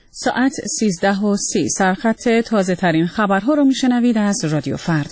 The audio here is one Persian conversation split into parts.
ساعت 13:30 سرخط تازه ترین خبرها رو میشنوید از رادیو فردا.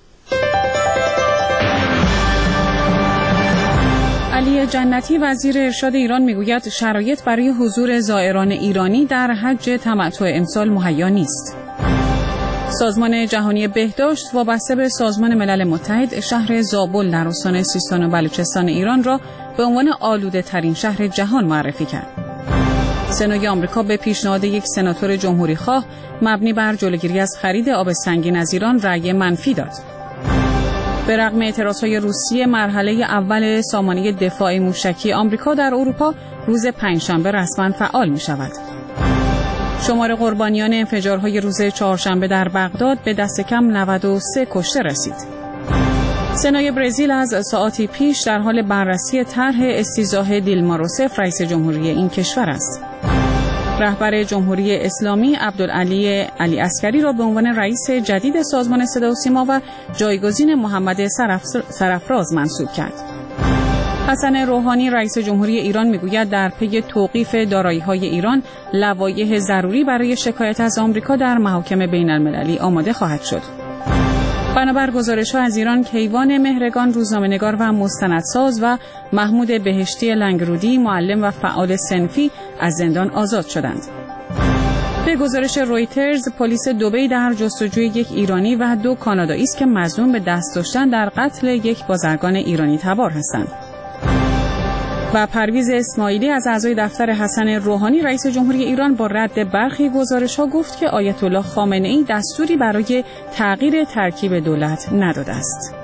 علی جنتی وزیر ارشاد ایران میگوید شرایط برای حضور زائران ایرانی در حج تمتع امسال مهیا نیست. سازمان جهانی بهداشت وابسته به سازمان ملل متحد شهر زابل در استان سیستان و بلوچستان ایران را به عنوان آلوده ترین شهر جهان معرفی کرد. سنای آمریکا به پیشنهاد یک سناتور جمهوری خواه مبنی بر جلوگیری از خرید آب سنگین از ایران رأی منفی داد. به رغم اعتراضهای روسیه، مرحله اول سامانه دفاع موشکی آمریکا در اروپا روز پنجشنبه رسما فعال می شود. شمار قربانیان انفجارهای روز چهارشنبه در بغداد به دست کم 93 کشته رسید. سنای برزیل از ساعاتی پیش در حال بررسی طرح استیضاح دیلما روسف رئیس جمهوری این کشور است. رهبر جمهوری اسلامی عبدالعلی عسکری را به عنوان رئیس جدید سازمان صدا و سیما و جایگزین محمد سرافراز منصوب کرد. حسن روحانی رئیس جمهوری ایران میگوید در پی توقیف دارایی‌های ایران لوایح ضروری برای شکایت از آمریکا در محاکم بین‌المللی آماده خواهد شد. بنابر گزارش‌ها از ایران، کیوان مهرگان روزنامه‌نگار و مستندساز و محمود بهشتی لنگرودی معلم و فعال صنفی از زندان آزاد شدند. به گزارش رویترز، پلیس دبی در جستجوی یک ایرانی و 2 کانادایی است که مظنون به دست داشتن در قتل یک بازرگان ایرانی تبار هستند. و پرویز اسماعیلی از اعضای دفتر حسن روحانی رئیس جمهوری ایران با رد برخی گزارش‌ها گفت که آیت الله خامنه‌ای دستوری برای تغییر ترکیب دولت نداده است.